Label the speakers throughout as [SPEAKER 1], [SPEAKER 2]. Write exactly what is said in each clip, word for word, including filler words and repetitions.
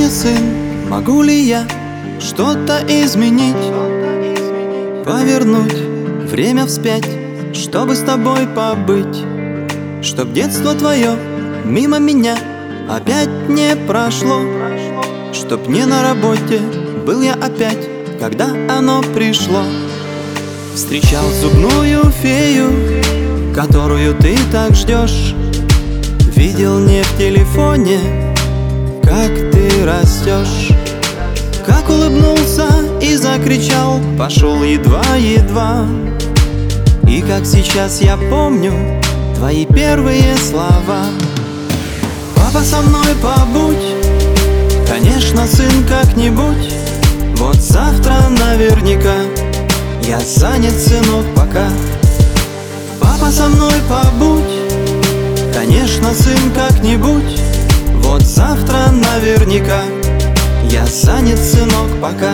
[SPEAKER 1] я сын, могу ли я что-то изменить, повернуть время вспять, чтобы с тобой побыть, чтоб детство твое мимо меня опять не прошло, чтоб не на работе был я опять, когда оно пришло. Встречал зубную фею, которую ты так ждешь, видел не в телефоне, как ты растешь, как улыбнулся и закричал, пошел едва-едва. И как сейчас я помню твои первые слова: папа, со мной побудь, конечно, сын, как-нибудь. Вот завтра наверняка я занят, сынок, пока. Папа, со мной побудь, конечно, сын, как-нибудь. Вот завтра наверняка я занят, сынок, пока.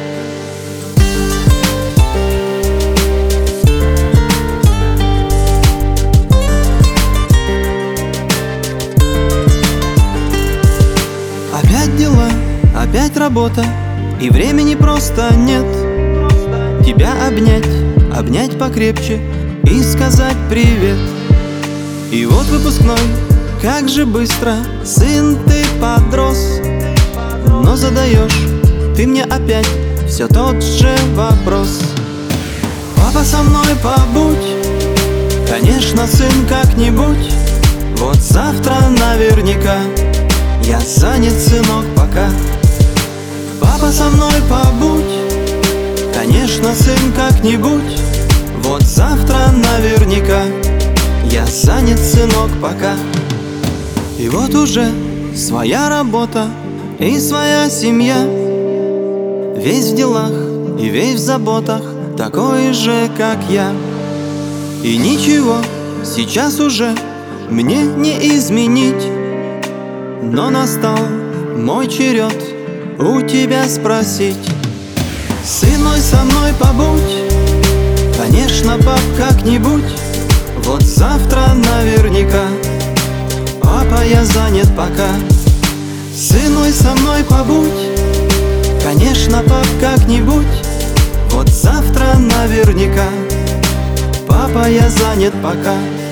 [SPEAKER 1] Опять дела, опять работа, и времени просто нет тебя обнять, обнять покрепче и сказать привет. И вот выпускной, как же быстро, сын, ты подрос, но задаешь ты мне опять все тот же вопрос: папа, со мной побудь, конечно, сын, как-нибудь. Вот завтра наверняка я занят, сынок, пока. Папа, со мной побудь, конечно, сын, как-нибудь. Вот завтра наверняка я занят, сынок, пока. И вот уже своя работа и своя семья, весь в делах и весь в заботах, такой же, как я. И ничего сейчас уже мне не изменить, но настал мой черед у тебя спросить: сын мой, со мной побудь, конечно, пап, как-нибудь. Вот завтра наверняка, папа, я занят пока. Сын мой, со мной побудь, конечно, пап, как-нибудь. Вот завтра наверняка, папа, я занят пока.